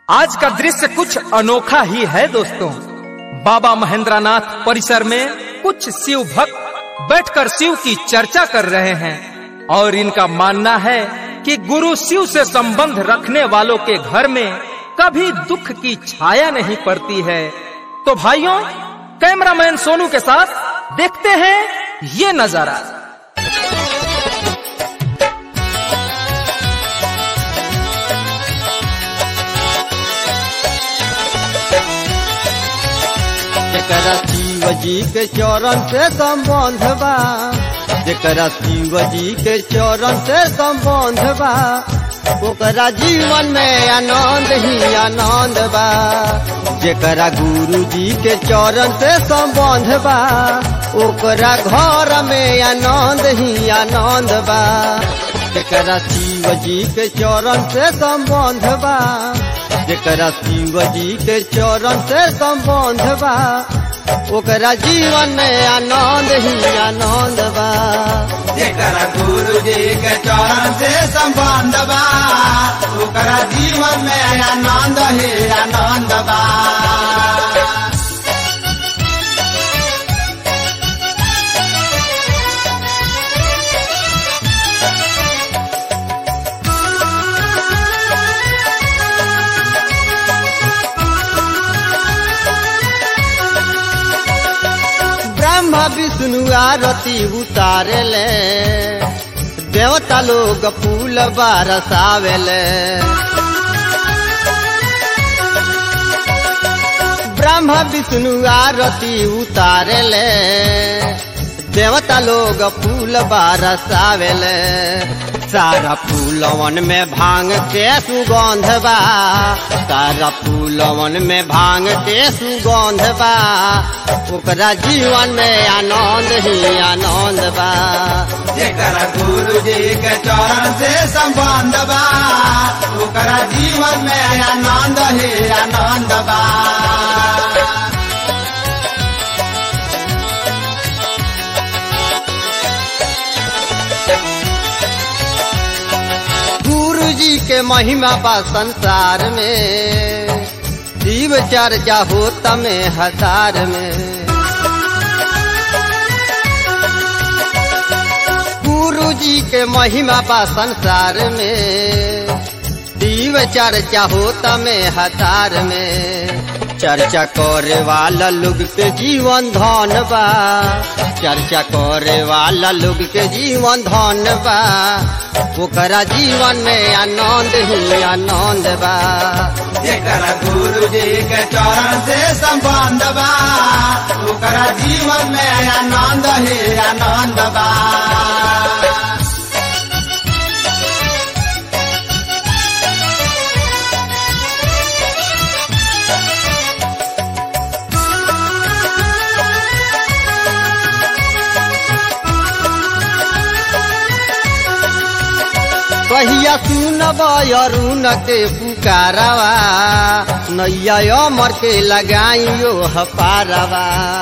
आज का दृश्य कुछ अनोखा ही है दोस्तों। बाबा महेंद्रनाथ परिसर में कुछ शिव भक्त बैठकर शिव की चर्चा कर रहे हैं और इनका मानना है कि गुरु शिव से संबंध रखने वालों के घर में कभी दुख की छाया नहीं पड़ती है। तो भाइयों, कैमरामैन सोनू के साथ देखते हैं ये नजारा। जेकरा शिव जी के चरण से संबंध बा, जेकरा शिव जी के चरण से संबंध बा, ओकरा जीवन में आनंद ही आनंद बा। जेकरा गुरु जी के चरण से संबंध बा, ओकरा घर में आनंद ही आनंद बा। जेकरा शिव जी के चरण से संबंध बा, जेकरा शिव जी के चरण से संबंध बा, ओकरा जीवन में आनंद ही आनंद बा। जेकरा गुरु जी के चरण से संबंध बा, ओकरा जीवन में आनंद ही आनंद बा। ब्रह्मा विष्णु आरती उतारेले, देवता लोग फूल बरसावेले। ब्रह्मा विष्णु आरती उतारेले, देवता लोग फूल बरसावेले। सारा फूलवन में भांग के सुगंध बा, सारा फूलवन में भांग के सुगंध बा, ओकरा जीवन में आनंद ही आनंद बा। जेकरा गुरु जी के चरण से संबंध बा, ओकरा जीवन में आनंद ही आनंद बा। गुरु जी के महिमा बा संसार में, शिव चर्चा होता में हजार में। गुरु जी के महिमा बा संसार में, शिव चर्चा होता में हजार में। चर्चा करे वाला लोग के जीवन धन बा, चर्चा करे वाला लोग के जीवन धन बा, ओकरा जीवन में आनंद ही आनंद बा। जेकरा गुरु जी के चरण से संबंध बा, ओकरा जीवन में आनंद ही आनंद बा। कहिया सुनब अरुण के पुकारवा, नैया अमर के लगाइयो हपारवा।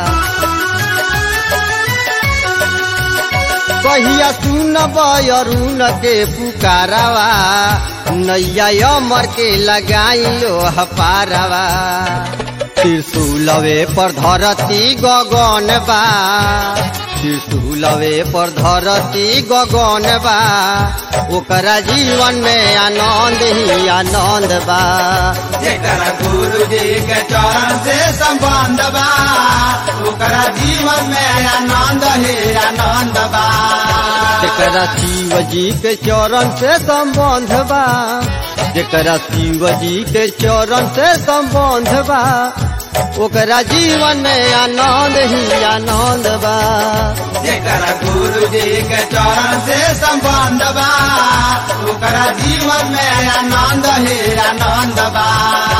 कहिया सुनब अरुण के पुकारवा, नैया अमर के लगाइयो हपारवा। त्रिशूलवे पर धरती गगन बा, त्रिशूलवे पर धरती गगन बा, ओकरा जीवन में आनंद ही आनंद बा। जेकरा गुरु जी के चरण से संबंध बा, ओकरा जीवन में आनंद ही आनंद बा। जेकरा शिव जी के चरण से संबंध बा, जेकरा शिव जी के चरण से संबंध बा, ओकरा जीवन में आनंद ही आनंद बा। जेकरा गुरु जी के चरण से संबंध बा, ओकरा जीवन में आनंद ही आनंद बा।